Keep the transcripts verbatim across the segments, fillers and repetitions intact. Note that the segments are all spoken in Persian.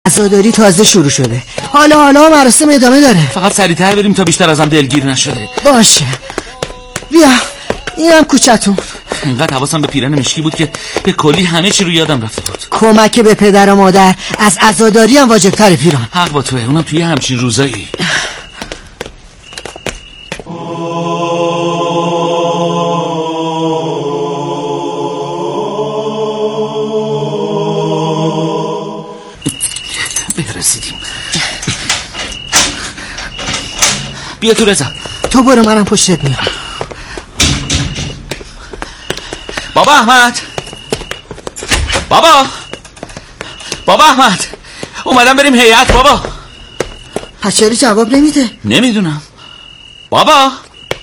عزاداری تازه شروع شده. حالا حالا مراسم ادامه داره. فقط سریعتر بریم تا بیشتر ازم دلگیر نشده. باشه بیا اینم کوچتون. اینقدر حواسم به پیرن مشکی بود که به کلی همه چی رو یادم رفته بود. کمک به پدر و مادر از عزاداری هم واجب تره پیران. حق با توه، اونم توی همچین روزایی. برسیدیم. بیا تو رضا. تو برو منم پشتت میام. بابا احمد، بابا بابا احمد، اومدم بریم هیئت. بابا پس چرا جواب نمیده؟ نمیدونم. بابا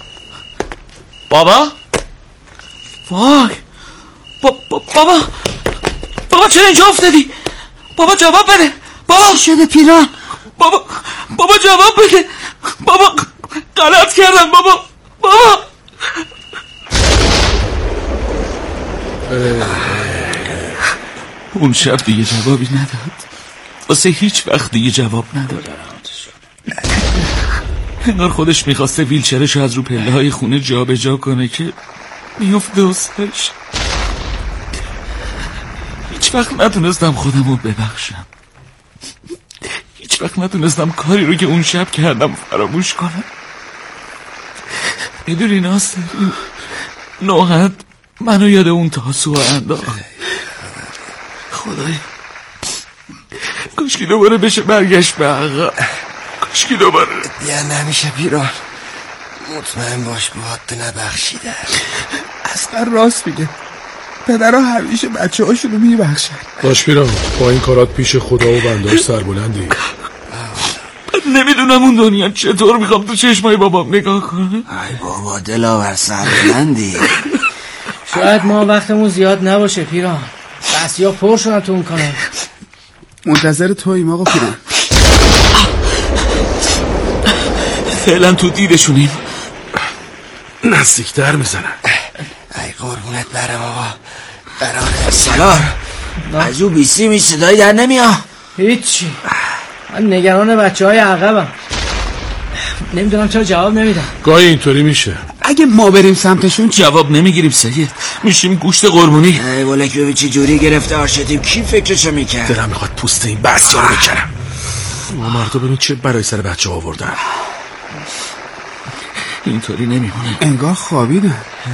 بابا وای با... با... بابا بابا چرا اینجا افتادی؟ بابا جواب بده. بابا چی شده پیران؟ بابا بابا جواب بده. بابا غلط کردم. بابا بابا اون شب دیگه جوابی نداد. واسه هیچ وقت دیگه جواب نداد. انگار خودش میخواسته ویلچرشو از رو پله های خونه جا به جا کنه که میفته و سرش. هیچ وقت نتونستم خودمو ببخشم. هیچ وقت نتونستم کاری رو که اون شب کردم فراموش کنم. میدونی ناصر، نوحد منو یاد اون تاسو انداخت. خدای کاشکی دوباره بشه برگشت به عقب. کاشکی دوباره. دیگه نمیشه پیران، مطمئن باش باید نبخشیده. اصلا راست میگه، پدرها همیشه بچه هاشون رو میبخشن. باش پیران، با این کارات پیش خدا و بنداش سربلندی. نمیدونم اون دنیا چطور میخوام تو چشمای بابام نگاه کنه. ای بابا دلاور سربلندی. شاید ما وقتمون زیاد نباشه پیران، بس یا پر شدن تو اون کانال. منتظر توییم آقا پیران. فعلا تو دیدشونیم. نزدیکتر میزنن. ای قربونت برم آقا. برادر سالار از او بیسی می صدایی در نمیاد. هیچی، من نگران بچه های عقبم. نمیدونم چرا جواب نمیدم. گاهی اینطوری میشه. اگه ما بریم سمتشون جواب نمیگیریم سید، میشیم گوشت قربونی. ای ولک ببین چه جوری گرفتار شدیم. کی فکرشو میکرد؟ دلم میخواد پوست این بسیا رو بکنم. ما مردم ببین چه برای سر بچه آوردن. اینطوری نمیمونه. انگار خوابیدن.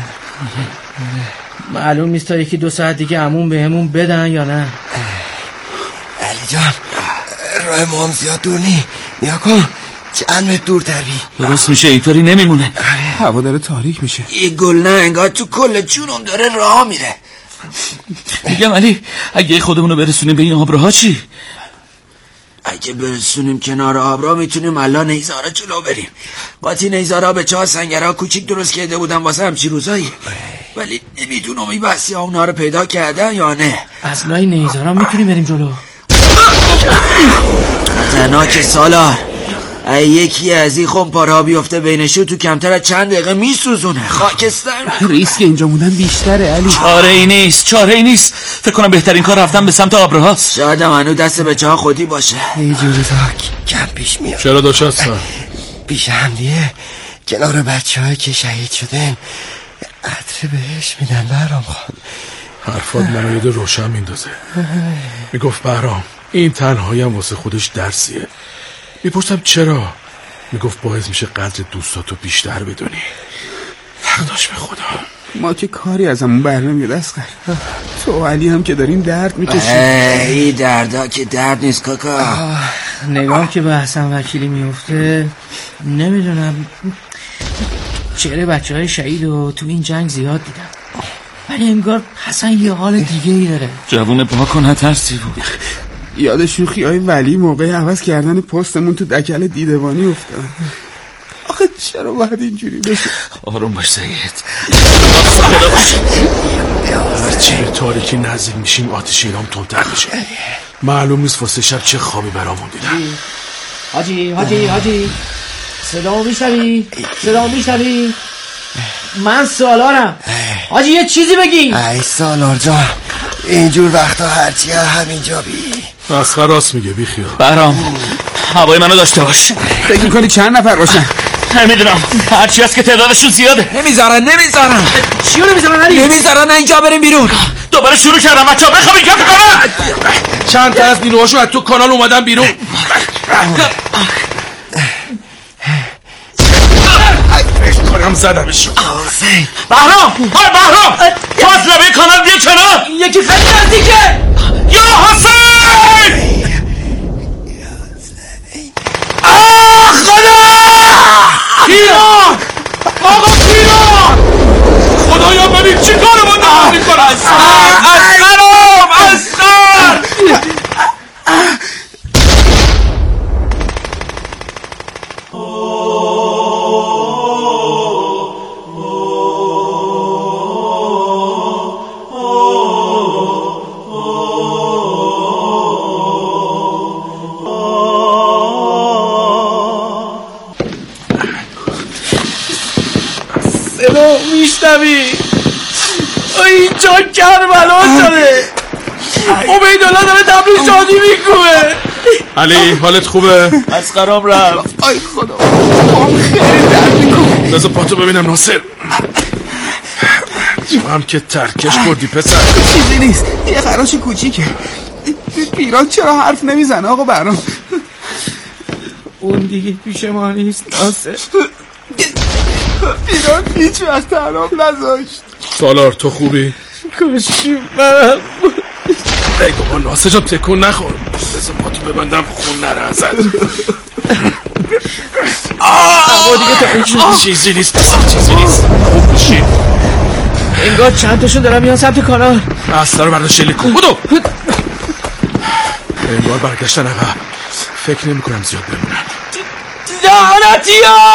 معلوم نیست تا یکی دو ساعت دیگه عموم بهمون بدن یا نه. علی جان راه ما هم زیاد دور نی. نیا کن چند متر دور تر بی. درست میشه، اینطوری نمیمونه. هوا داره تاریک میشه. یه گل نه انگار تو کل جونم داره راه میره. میگم علی اگه خودمونو برسونیم به این آبراها چی؟ اگه برسونیم کنار آبراه میتونیم الان نیزارا جلو بریم. قاطی نیزارا به چهار سنگرها کوچیک درست کرده بودن واسه همچی روزایی، ولی نمیدونم این بحثی ها اونا رو پیدا کردن یا نه. از لای نیزارا میتونیم بریم جلو. خطرناک سالار. ای یکی از این خمپارها بیفته بینشو تو کمتر از چند دقیقه میسوزونه. خاکستر. ریسک اینجا موندن بیشتره علی. چاره ای نیست، چاره ای نیست. فکر کنم بهترین کار رفتن به سمت آبراهاست. شاید هنو دست بچه ها خودی باشه. یه جوری تاک کم پیش میاد. چرا داشت هستن؟ پیش هم دیگه کنار بچه های که شهید شدن عطر بهش میدن. بهرام خان حرفات منو یاد روشن میندازه. میگفت بهرام این تنهایی هم واسه خودش درسیه. میپرسم چرا؟ میگفت باعث میشه قدر دوستاتو بیشتر بدونی. حق داشت به خدا. ما که کاری از همون بر نمیاد اصغر. تو و علی هم که دارین درد میکشید. ای دردا که درد نیست کاکا. نگاه که به حسن وکیلی میفته نمیدونم چهره بچه های شهید رو تو این جنگ زیاد دیدم، ولی انگار حسن یه حال دیگه ای داره. جوون پاک و نترسی بود. یاد شوخی های ولی موقع عوض کردن پستمون تو دکل دیدبانی افتاد. آخه چرا باید اینجوری بشه؟ آروم باش سید. هرچی به تاریکی نزدیک میشیم آتش ایران تندتر میشه. معلوم نیست واسه شب چه خوابی برامون دیدن. حاجی حاجی حاجی صدا میشنوی؟ صدا میشنوی؟ من سالارم حاجی، یه چیزی بگی. ای سالار جان اینجور وقتا هرچی همینجا بی. مسخره راست میگه، بی خیال. بهرام هوای منو داشته باش. فکر میکنی چند نفر باشن؟ نمیدونم، هرچی هست که تعدادشون زیاده. نمیذارن نمیذارن چیو نمیذارن علی؟ نمیذارن اینجا بریم بیرون. دوباره شروع کردم بچه‌ها، بخوام اینجا بکنم. چند تا از نیروهاشون از تو کانال اومدن بیرون. کارم زدمش. بهرام های بهرام تو از لبه کانال بیا کنار. یکی خیلی نزدیکه. یا حسین آه خدا پیران آقا پیران خدایا ببین چی کارمون دارم میکنن. اسقرام اسقر صدا میشنوی؟ اینجا کربلا شده. عبیدالله داره تبریک شادی میکنه. علی حالت خوبه؟ اسقرام رفت. آی خدا پام خیلی درد میکنه. بذار پاتو ببینم ناصر. تو هم که ترکش بردی پسر. چیزی نیست، یه خراش کوچیکه. پیران چرا حرف نمیزنه آقا بهرام؟ اون دیگه پیش ما نیست ناصر. پیران هیچ وقت تنام نذاشت. سالار تو خوبی؟ کاشی من ای بابا ناصر جان تکون نخور. بذار پاتو ببندم خون نره ازت. آقا دیگه تا چیزی نیست چیزی نیست خوب میشی. انگار چند تاشون دارم میان سمت کانال. اصلا رو بردار شلیک کن. بودو انگار برگشتن عقب. فکر نمی کنم زیاد بمونن. لعنتی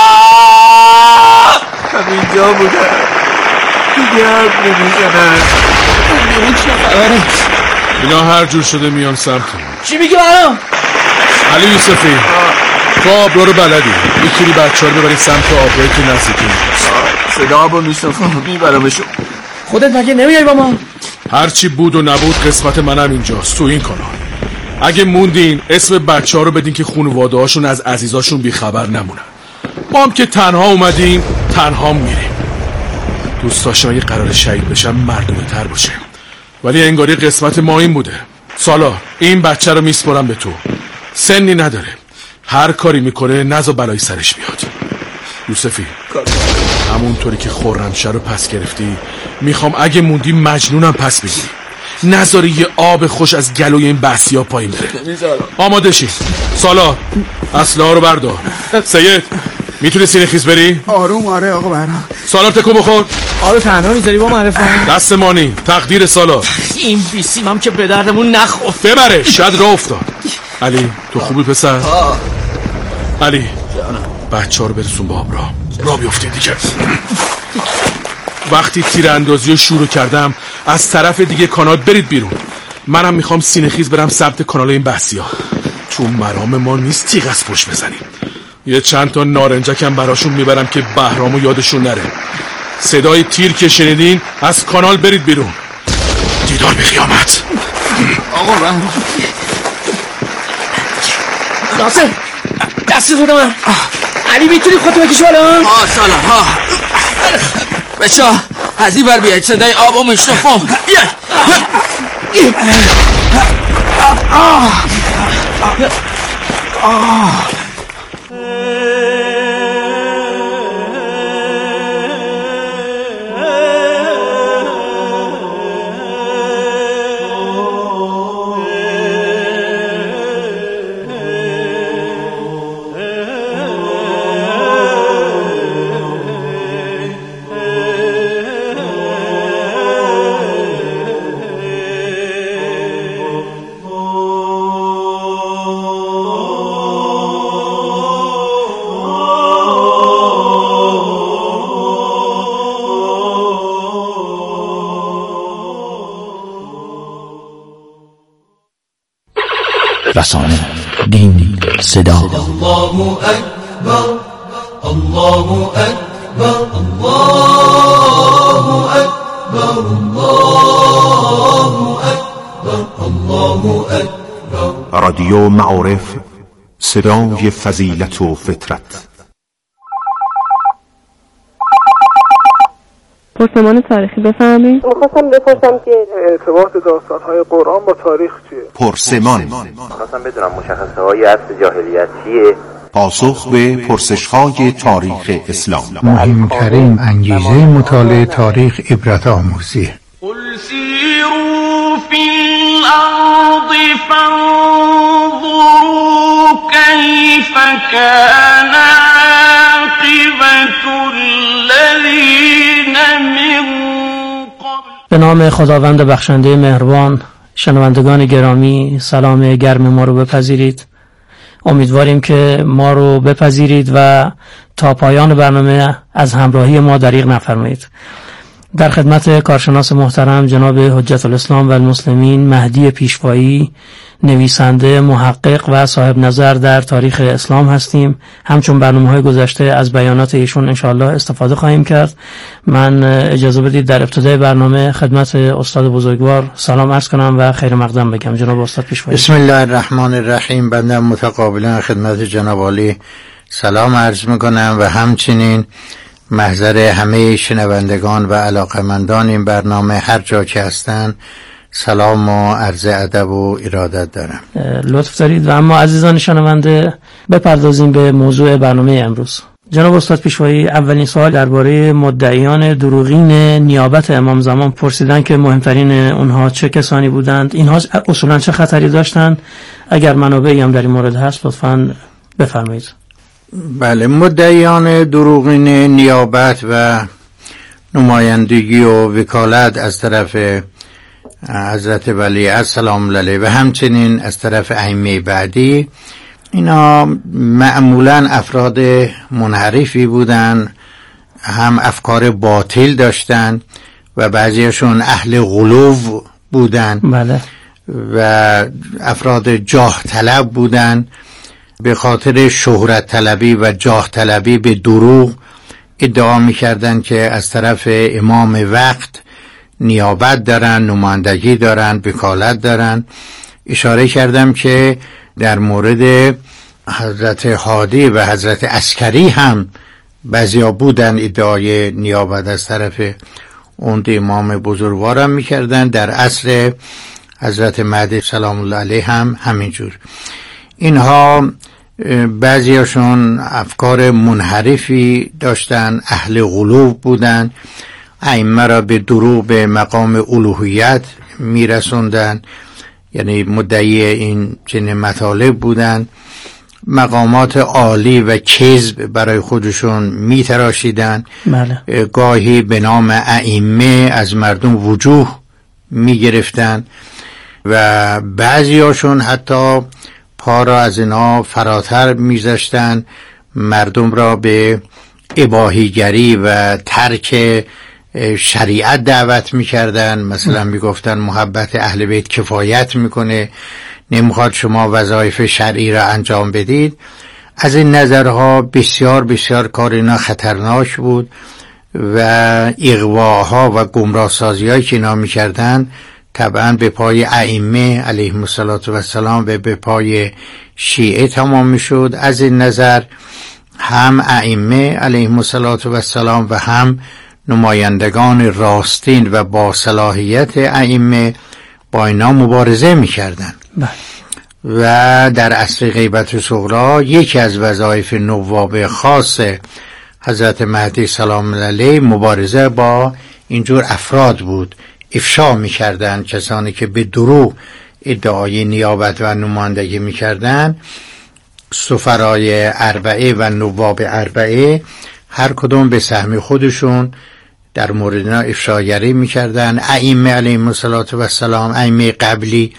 ها همینجا بودن دیگه حرف نمیزنن. بیرون چه خبره؟ اینا هر جور شده میان سمت. چی میگه بهرام؟ علی یوسفی تو آبرو رو بلدی، میتونی بچه ها رو ببری سمت آبروی که نزدیکی نیست. صدا آبرو میشنفم میبرمشون. خودت مگه نمیای با ما؟ هرچی بود و نبود قسمت منم اینجاست تو این کانال. اگه موندین اسم بچه ها رو بدین که خانواده هاشون از عزیزاشون بیخبر نمونن. ما هم که تنها اومدیم تنها میریم. دوست داشتم اگه قرار شهید بشم مردونه تر باشه، ولی انگاری قسمت ما این بوده. سالار این بچه رو میسپرم به تو، سنی نداره، هر کاری میکنه نزا بلای سرش بیاد. یوسفی همونطوری که خرمشهر رو پس گرفتی میخوام اگه موندی مجنونم پس بگیری، نذاری یه آب خوش از گلوی این بسیا پایین بره. آماده شین. سالار اسلحه رو بردار. سید میتونی سینه خیز بری؟ آروم آره آقا بهرام. سالار تکو بخور. آره تنها میذاری با معرفه دست مانی تقدیر سالار. این بیسیم هم که به دردمون نخور. ببره شاید راه افتاد. علی تو خوبی پسر؟ علی بچه ها رو برسون با آب را را بیفتین دیگه. وقتی تیر اندازی رو شروع کردم از طرف دیگه کانال برید بیرون. منم میخوام سینه خیز برم سمت کانال این بحثی ها. تو مرام ما نیست تیغ از پشت بزنیم. یه چند تا نارنجکم براشون میبرم که بهرامو یادشون نره. صدای تیر که شنیدین از کانال برید بیرون. دیدار به قیامت. آقا بهرام ناصر دست تو من. علی میتونی خودتو بکشی بالا؟ آه سالار ها بچه ها از این بر بیاید صدای آبو میشنفم. بیاید آه آه رسانه دین صدا. الله اکبر الله اکبر الله اکبر أكبر الله أكبر الله أكبر. رادیو معارف، صدای فضیلت و فطرت. پرسمان تاریخی بفرمایید. می‌خواستم بپرسم که ارتباط داستان‌های قرآن با تاریخ چیه؟ پرسمان. می‌خواستم بدونم مشخصه‌های عصر جاهلیت چیه؟ پاسخ به پرسش‌های تاریخ اسلام. مهمترین انگیزه مطالعه تاریخ عبرت آموزی. قل سیروا فی الارض فانظروا کیف کان عاقبة الذین من قبل. به نام خداوند بخشنده مهربان. شنوندگان گرامی، سلام گرم ما رو بپذیرید. امیدواریم که ما رو بپذیرید و تا پایان برنامه از همراهی ما دریغ نفرمایید. در خدمت کارشناس محترم جناب حجت الاسلام و المسلمین مهدی پیشوایی، نویسنده، محقق و صاحب نظر در تاریخ اسلام هستیم. همچون برنامه‌های گذشته از بیانات ایشون انشاءالله استفاده خواهیم کرد. من اجازه بدید در ابتدای برنامه خدمت استاد بزرگوار سلام عرض کنم و خیر مقدم بگم. جناب استاد پیشوایی. بسم الله الرحمن الرحیم. بنده متقابلا خدمت جناب عالی سلام عرض میکنم و همچنین محضر همه شنوندگان و علاقمندان این برنامه هر جا که هستن سلام و عرض ادب و ارادت دارم. لطف دارید. و اما عزیزان شنونده بپردازیم به موضوع برنامه امروز. جناب استاد پیشوایی، اولین سوال درباره مدعیان دروغین نیابت امام زمان پرسیدن که مهمترین اونها چه کسانی بودند، اینها اصولا چه خطری داشتند؟ اگر منابعی هم در این مورد هست لطفاً بفرمایید. بله، مدعیان دروغین نیابت و نمایندگی و وکالت از طرف حضرت ولیعهد سلام علیه و همچنین از طرف ائمه بعدی، اینا معمولا افراد منحرفی بودن، هم افکار باطل داشتن و بعضیشون اهل غلو بودن. بله. و افراد جاه طلب بودن، به خاطر شهرت طلبی و جاه طلبی به دروغ ادعا می‌کردند که از طرف امام وقت نیابت دارن، نمایندگی دارن، وکالت دارن. اشاره کردم که در مورد حضرت هادی و حضرت عسکری هم بعضیا بودن ادعای نیابت از طرف اون امام بزرگوارم می‌کردن. در عصر حضرت مهدی سلام الله علیه هم همینجور. اینها بعضیاشون افکار منحرفی داشتن، اهل غلو بودن، ائمه را به دروغ به مقام الوهیت میرسوندن، یعنی مدعی این چنین مطالب بودن. مقامات عالی و کذب برای خودشون میتراشیدن. بله. گاهی به نام ائمه از مردم وجوه میگرفتن و بعضیاشون حتی پا را از اینا فراتر میذاشتن، مردم را به اباحیگری و ترک شریعت دعوت میکردن. مثلا میگفتن محبت اهل بیت کفایت میکنه، نمیخواد شما وظایف شرعی را انجام بدید. از این نظرها بسیار بسیار کار اینا خطرناک بود و اغواها و گمراه سازی‌هایی که اینا میکردن طبعا به پای ائمه علیهم السلام و به پای شیعه تمام میشد. از این نظر هم ائمه علیهم السلام و هم نمایندگان راستین و با صلاحیت ائمه با اینا مبارزه میکردن. و در عصر غیبت صغری یکی از وظایف نواب خاص حضرت مهدی سلام علیه مبارزه با اینجور افراد بود. افشا میکردن کسانی که به دروغ ادعای نیابت و نمایندگی میکردن. سفرای اربعه و نواب اربعه هر کدوم به سهم خودشون در مورد اینا افشاگری میکردن. ائمه علیهم السلام، ائمه قبلی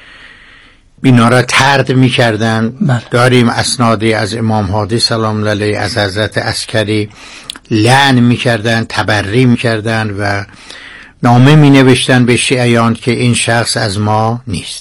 اینا را طرد میکردن. داریم اسنادی از امام هادی سلام علیه، از حضرت عسکری لعن میکردن، تبری میکردن و نامه می نوشتن به شیعیان که این شخص از ما نیست.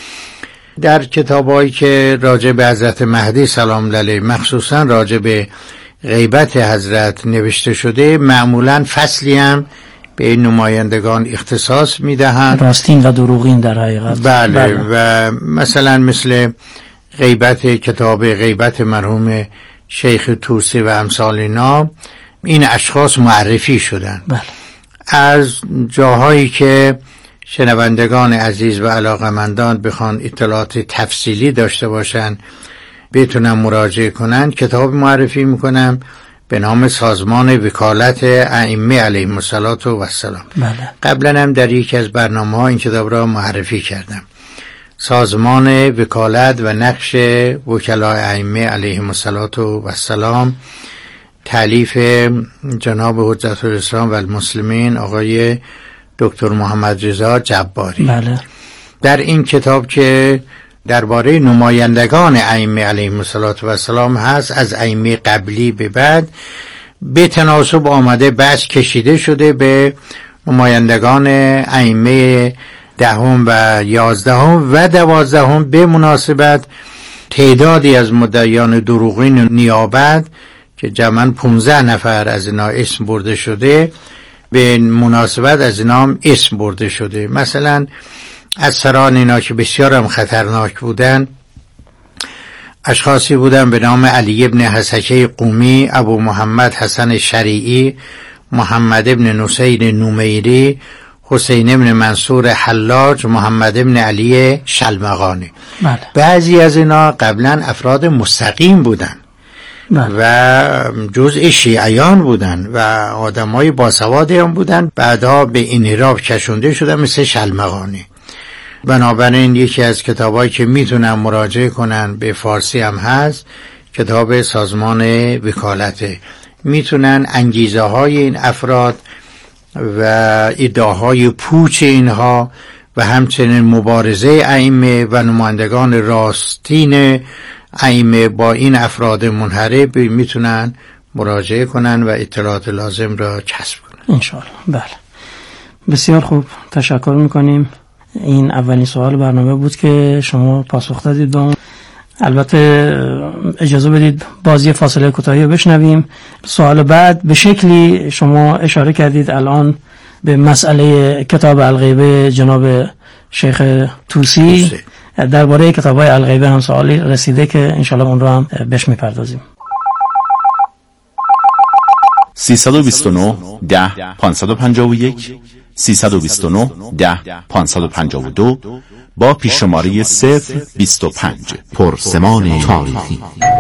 در کتابایی که راجع به حضرت مهدی سلام علیه مخصوصا راجع به غیبت حضرت نوشته شده معمولا فصلی هم به این نمایندگان اختصاص میدهند، راستین و دروغین در حقیقت. بله, بله. و مثلا مثل غیبت کتاب غیبت مرحوم شیخ طوسی و امثال اینا، این اشخاص معرفی شدن. بله. از جاهایی که شنوندگان عزیز و علاقمندان بخوان اطلاعات تفصیلی داشته باشن بتونن مراجعه کنن، کتاب معرفی میکنم به نام سازمان وکالت ائمه علیهم السلام. بله. قبلا هم در یکی از برنامه ها این کتاب را معرفی کردم. سازمان وکالت و نقش وکلای ائمه علیهم السلام، تالیف جناب حجت الاسلام و المسلمین آقای دکتر محمد رضا جباری. بله. در این کتاب که درباره نمایندگان ائمه علیهم السلام هست، از ائمه قبلی به بعد به تناسب آمده بحث کشیده شده به نمایندگان ائمه دهم و یازدهم و دوازدهم به مناسبت تعدادی از مدعیان دروغین نیابت که جمعاً پانزده نفر از اینا اسم برده شده، به مناسبت از اینا هم اسم برده شده. مثلا از سران اینا که بسیار هم خطرناک بودن، اشخاصی بودن به نام علی ابن حسکه قومی، ابو محمد حسن شریعی، محمد ابن نصیر نومیری، حسین ابن منصور حلاج، محمد ابن علی شلمغانی. بله. بعضی از اینا قبلا افراد مستقیم بودن. بله. و جزء شیعیان بودن و آدمای باسوادی هم بودن، بعدا به انحراف کشونده شدن مثل شلمغانی. بنابراین یکی از کتابایی که میتونن مراجعه کنن، به فارسی هم هست، کتاب سازمان وکالته. میتونن انگیزه های این افراد و ادعاهای پوچ اینها و همچنین مبارزه ائمه و نمایندگان راستین ائمه با این افراد منحرف میتونن مراجعه کنن و اطلاعات لازم را کسب کنن انشاءالله. بله، بسیار خوب، تشکر میکنیم. این اولین سوال برنامه بود که شما پاسخ دادید به اون. البته اجازه بدید بازی فاصله کوتاهی رو بشنویم. سوال بعد به شکلی شما اشاره کردید الان به مسئله کتاب الغیبه جناب شیخ طوسی. درباره کتاب‌های الغیبه هم سوالی رسیده که انشالله اون رو هم بهش میپردازیم. سیصد و بیست و نه ده پانصد و پنجاه و یک سیصد و بیست و نه ده پانصد و پنجاه و دو با پیش‌شماره صفر بیست و پنج. پرسمان تاریخی.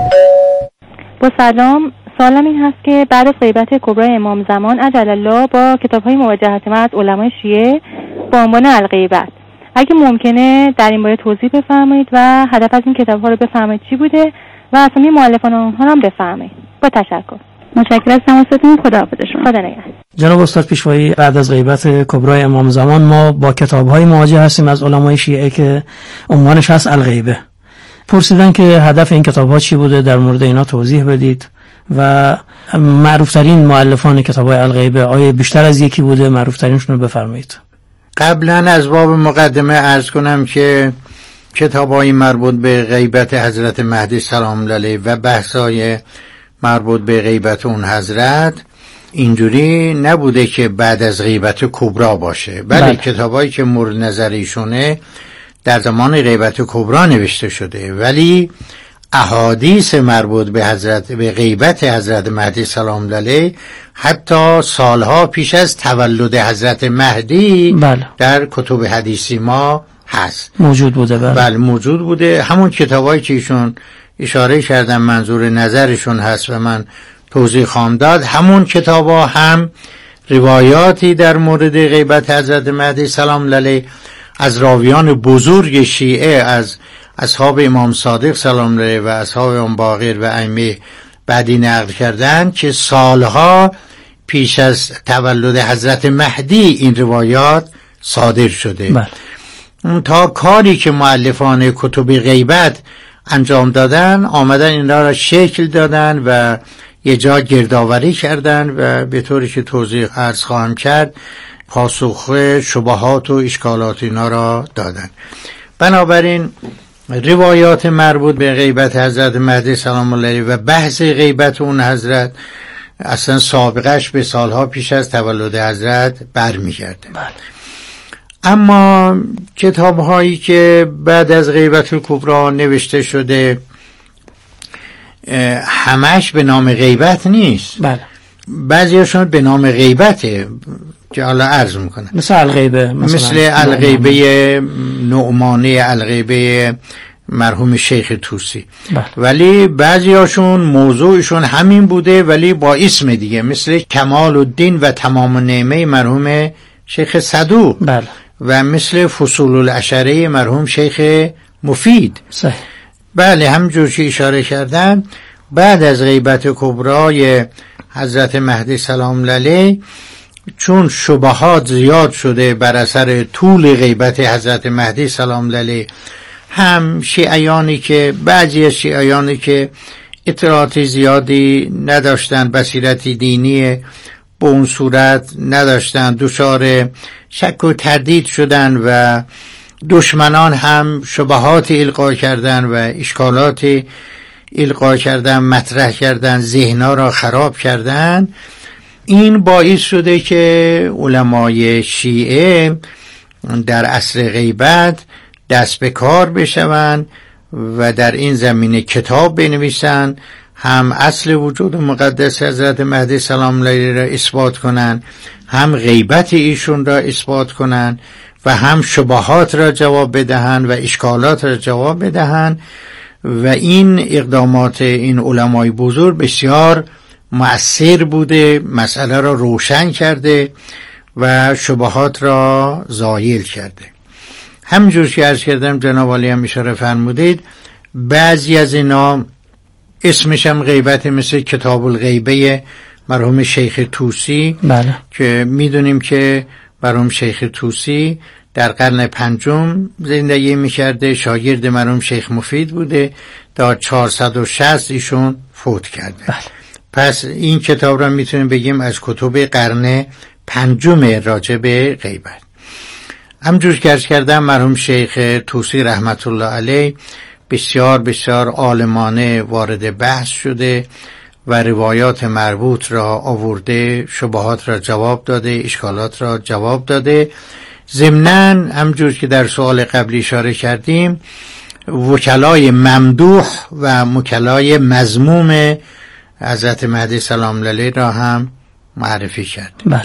با سلام، سوالم این هست که بعد از غیبت کبرای امام زمان عجل الله با کتاب‌های موجهه ما از علمای شیعه با عنوان الغیبت، اگه ممکنه در این باره توضیح بفرمایید و هدف از این کتاب‌ها رو بفرمایید چی بوده و اسامی مؤلفان آنها رو هم بفرمایید. با تشکر. متشکرم از تماستون. خداحافظ شما. خدا نگهدار. جناب استاد پیشوایی، بعد از غیبت کبرای امام زمان ما با کتاب‌های مواجه هستیم از علمای شیعه که عنوانش هست الغیبه. پرسیدن که هدف این کتاب‌ها چی بوده، در مورد اینا توضیح بدید و معروف‌ترین مؤلفان کتاب‌های الغیبه آیا بیشتر از یکی بوده؟ معروف‌ترینشون رو بفرمایید. قبلا از باب مقدمه عرض کنم که کتاب‌های مربوط به غیبت حضرت مهدی سلام علیه و بحث‌های مربوط به غیبت اون حضرت اینجوری نبوده که بعد از غیبت کبرا باشه، بله, بله. کتابایی که مورد نظر ایشونه در زمان غیبت کبرا نوشته شده، ولی احادیث مربوط به حضرت به غیبت حضرت مهدی سلام علیه حتی سالها پیش از تولد حضرت مهدی بله. در کتب حدیثی ما هست، موجود بوده. بله, بله موجود بوده. همون کتابایی که ایشون اشاره کردم منظور نظرشون هست و من توضیح خواهم داد، همون کتابا هم روایاتی در مورد غیبت حضرت مهدی سلام علیه از راویان بزرگ شیعه، از اصحاب امام صادق سلام علیه و اصحاب امام باقر و ائمه بعدی نقل کردن که سالها پیش از تولد حضرت مهدی این روایات صادر شده. بله. تا کاری که مؤلفان کتب غیبت انجام دادن، آمدن این را شکل دادن و یه جا گردآوری کردن و به طوری که توضیح عرض خواهم کرد پاسخ شبهات و اشکالات اینا را دادن. بنابراین روایات مربوط به غیبت حضرت مهدی سلام علیه و بحث غیبت اون حضرت اصلا سابقش به سالها پیش از تولد حضرت برمیگرده. بله. اما کتاب هایی که بعد از غیبت الکبری نوشته شده همش به نام غیبت نیست. بله. بعضیاشون به نام غیبته که حالا عرض میکنم، مثل الغیبه، مثل الغیبه نعمانی، الغیبه مرحوم شیخ طوسی. بله. ولی بعضیاشون موضوعشون همین بوده ولی با اسم دیگه، مثل کمال الدین و تمام النعمه مرحوم شیخ صدوق. بله. و مثل فصول العشره مرحوم شیخ مفید. صحیح. بله، همجور که اشاره کردم بعد از غیبت کبرای حضرت مهدی سلام علیه، چون شبهات زیاد شده بر اثر طول غیبت حضرت مهدی سلام علیه، هم شیعیانی که بعضی از شیعیانی که اطلاعات زیادی نداشتن، بصیرتی دینی به اون صورت نداشتن، دچار شک و تردید شدن و دشمنان هم شبهات القا کردن و اشکالات القا کردن، مطرح کردن، ذهنها را خراب کردن. این باعث شده که علمای شیعه در عصر غیبت دست به کار بشوند و در این زمینه کتاب بنویسند، هم اصل وجود مقدس حضرت مهدی سلام علیه را اثبات کنند، هم غیبت ایشون را اثبات کنند و هم شبهات را جواب بدهند و اشکالات را جواب بدهند. و این اقدامات این علمای بزرگ بسیار مؤثر بوده، مسئله را روشن کرده و شبهات را زایل کرده. همجور که عرض کردم جناب عالی هم اشاره فرمودید، بعضی از اینا اسمش هم غیبت، مثل کتاب الغیبه مرحوم شیخ طوسی. بله. که میدونیم که مرحوم شیخ طوسی در قرن پنجم زندگی میکرده، شاگرد مرحوم شیخ مفید بوده، تا چهارصد و شصت ایشون فوت کرده. بله. پس این کتاب را میتونیم بگیم از کتب قرن پنجم راجع به غیبت. همجور که عرض کردم مرحوم شیخ طوسی رحمت الله علیه بسیار بسیار عالمانه وارد بحث شده و روایات مربوط را آورده، شبهات را جواب داده، اشکالات را جواب داده. ضمناً همجور که در سوال قبلی اشاره کردیم، وکلای ممدوح و وکلای مذموم حضرت مهدی سلام علیه را هم معرفی کرد. بله.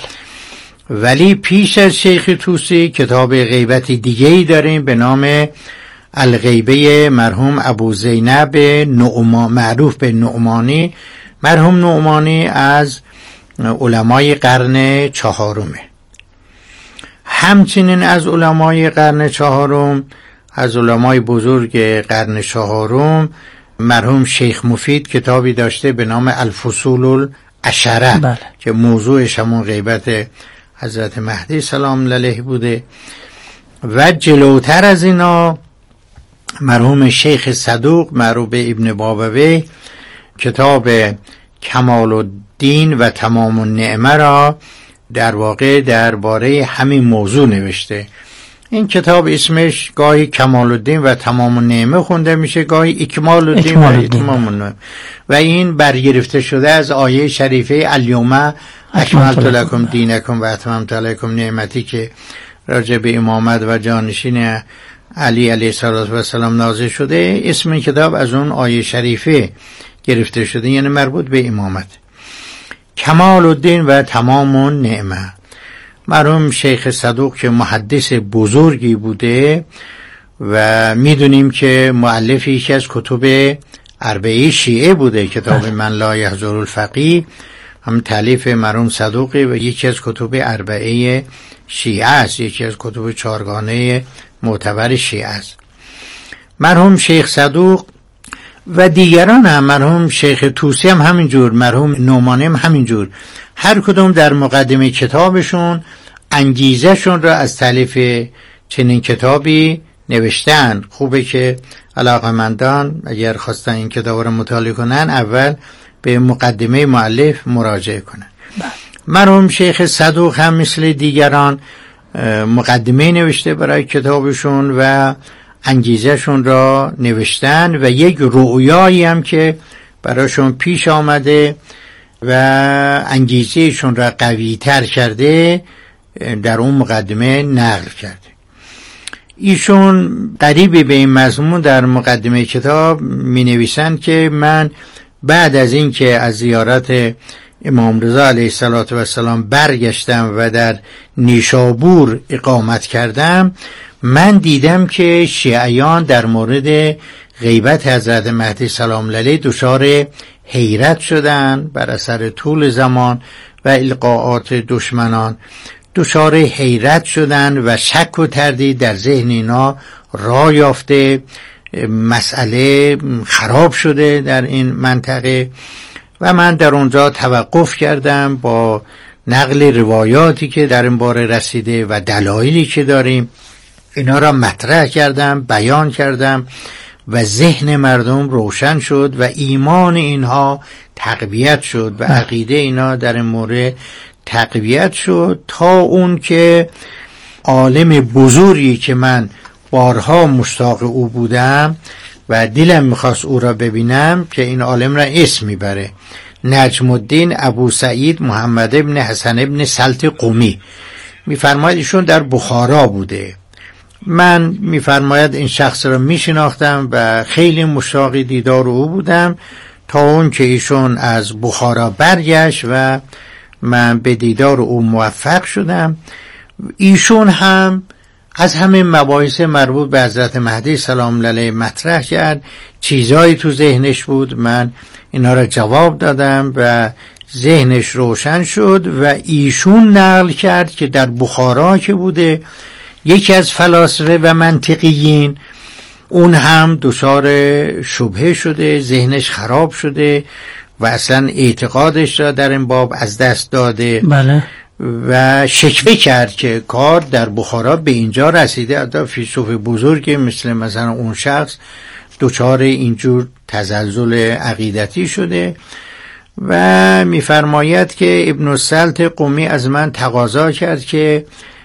ولی پیش از شیخ طوسی کتاب غیبتی دیگه‌ای داریم به نام الغیبه مرحوم ابو زینب نعمان، معروف به نعمانی. مرحوم نعمانی از علمای قرن چهارمه. همچنین از علمای قرن چهارم، از علمای بزرگ قرن چهارم، مرحوم شیخ مفید کتابی داشته به نام الفصول العشره. بله. که موضوعش همون غیبت حضرت مهدی سلام علیه بوده. و جلوتر از اینا مرحوم شیخ صدوق معروف به ابن بابوی کتاب کمال الدین و تمام النعمه را در واقع درباره همین موضوع نوشته. این کتاب اسمش گاهی کمال الدین و تمام النعمه خونده میشه، گاهی اکمال الدین و اتمام النعمه، و این برگرفته شده از آیه شریفه الیوم اکملت لکم دینکم و اتممت علیکم نعمتی که راجع به امامت و جانشین علی علیه السلام نازل شده. اسم این کتاب از اون آیه شریفه گرفته شده، یعنی مربوط به امامت. کمال الدین و تمام النعمه. مرحوم شیخ صدوق که محدث بزرگی بوده و میدونیم که مؤلف یکی از کتب اربعه شیعه بوده، کتاب من لا یحضر الفقیه هم تالیف مرحوم صدوقی و یکی از کتب اربعه شیعه است، یکی از کتب چهارگانه معتبر شیعه است. مرحوم شیخ صدوق و دیگران هم، مرحوم شیخ طوسی هم همینجور، مرحوم نعمانی هم همینجور، هر کدوم در مقدمه کتابشون انگیزشون را از تالیف چنین کتابی نوشتن. خوبه که علاقمندان اگر خواستن این کتاب را مطالعه کنن اول به مقدمه مؤلف مراجعه کنن. مرحوم شیخ صدوق هم مثل دیگران مقدمه نوشته برای کتابشون و انگیزشون را نوشتن و یک رؤیایی هم که براشون پیش آمده و انگیزهشون را قوی تر کرده در اون مقدمه نقل کرده. ایشون قریب به این مضمون در مقدمه کتاب می نویسند که من بعد از این که از زیارت امام رضا علیه السلام برگشتم و در نیشابور اقامت کردم، من دیدم که شیعیان در مورد غیبت حضرت مهدی سلام علیه دچار حیرت شدن بر اثر طول زمان و القاءات دشمنان، دچار حیرت شدن و شک و تردید در ذهن اینا راه یافته، مسئله خراب شده در این منطقه و من در اونجا توقف کردم با نقل روایاتی که در این باره رسیده و دلایلی که داریم اینا را مطرح کردم، بیان کردم و ذهن مردم روشن شد و ایمان اینها تقویت شد و عقیده اینا در این مورد تقویت شد، تا اون که عالم بزرگی که من بارها مشتاق او بودم و دلم میخواست او را ببینم که این عالم را اسم میبره، نجم الدین ابو سعید محمد ابن حسن ابن سلط قمی، میفرماید ایشون در بخارا بوده. من میفرماید این شخص را میشناختم و خیلی مشتاق دیدار او بودم تا اون که ایشون از بخارا برگشت و من به دیدار او موفق شدم. ایشون هم از همین مباحث مربوط به حضرت مهدی سلام علیه مطرح کرد، چیزایی تو ذهنش بود، من اینا را جواب دادم و ذهنش روشن شد و ایشون نقل کرد که در بخارا که بوده یکی از فلاسفه و منطقیین اون هم دچار شبهه شده، ذهنش خراب شده و اصلا اعتقادش را در این باب از دست داده. بله. و شکوه کرد که کار در بخارا به اینجا رسیده، حتی فیلسوف بزرگی مثل مثلا اون شخص دچار اینجور تزلزل عقیدتی شده و میفرماید که ابن السلط قمی از من تقاضا کرد که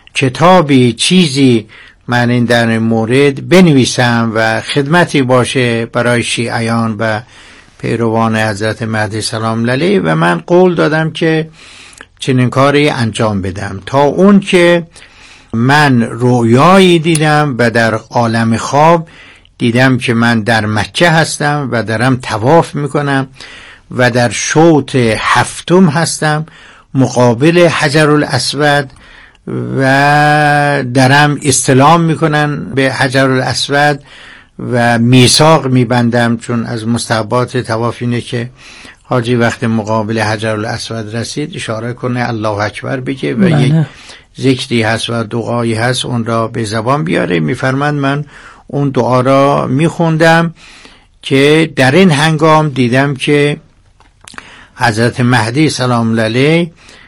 کتابی چیزی من این در مورد بنویسم و خدمتی باشه برای شیعیان و پیروان حضرت مهدی سلام علیه و من قول دادم که چنین کاری انجام بدم، تا اون که من رویایی دیدم و در عالم خواب دیدم که من در مکه هستم و دارم طواف میکنم و در شوط هفتم هستم مقابل حجر الاسود و دارم استلام میکنن به حجر الاسود و میثاق میبندم، چون از مستحبات طواف اینه که حاجی وقت مقابل حجر الاسود رسید اشاره کنه الله اکبر بگه و بله. یک ذکری هست و دعایی هست اون را به زبان بیاره. میفرمند من اون دعا را میخوندم که در این هنگام دیدم که حضرت مهدی سلام علیه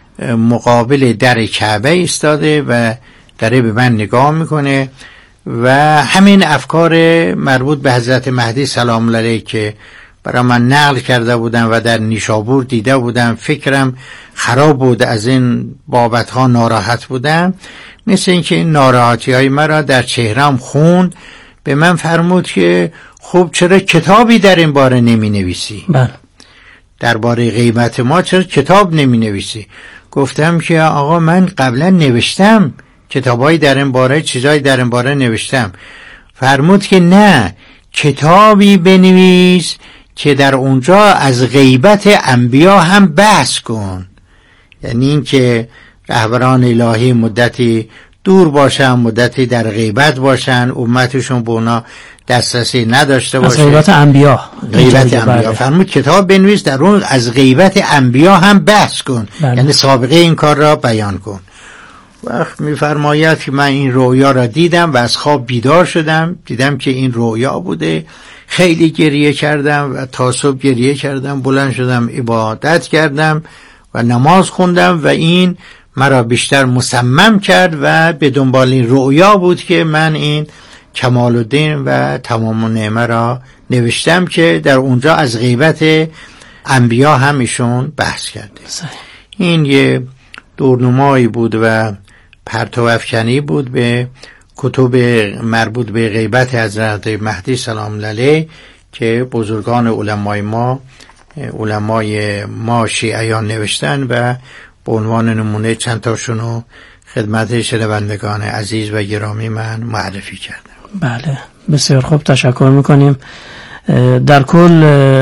مقابل در کعبه ایستاده و داره به من نگاه میکنه و همین افکار مربوط به حضرت مهدی سلام علیه که برای من نقل کرده بودم و در نیشابور دیده بودم، فکرم خراب بود، از این بابت ها ناراحت بودم، مثل اینکه این ناراحتی های مرا در چهرم خوند. به من فرمود که خب چرا کتابی در این باره نمی نویسی؟ بله. در باره غیبت ما چرا کتاب نمی نویسی؟ گفتم که آقا من قبلا نوشتم کتابایی در این باره، چیزایی در این باره نوشتم. فرمود که نه، کتابی بنویس که در اونجا از غیبت انبیا هم بحث کن، یعنی این که رهبران الهی مدتی دور باشن، مدتی در غیبت باشن، امتشون به اونا دسترسی نداشته باشه، از غیبت انبیا. غیبت انبیا فرمود کتاب بنویس در اون از غیبت انبیا هم بحث کن، بله. یعنی سابقه این کار را بیان کن. وقت میفرماید که من این رویا را دیدم و از خواب بیدار شدم، دیدم که این رویا بوده، خیلی گریه کردم و تا صبح گریه کردم، بلند شدم عبادت کردم و نماز خوندم و این مرا بیشتر مصمم کرد و به دنبال این رویا بود که من این کمال الدین و تمام نعمه را نوشتم که در اونجا از غیبت انبیا هم ایشون بحث کرده. این یه دورنمایی بود و پرتو افکنی بود به کتب مربوط به غیبت حضرت مهدی سلام علیه که بزرگان علمای ما علمای ما شیعیان نوشتن و به عنوان نمونه چند تاشون رو خدمت شنوندگان عزیز و گرامی من معرفی کردم. بله، بسیار خوب، تشکر میکنیم. در کل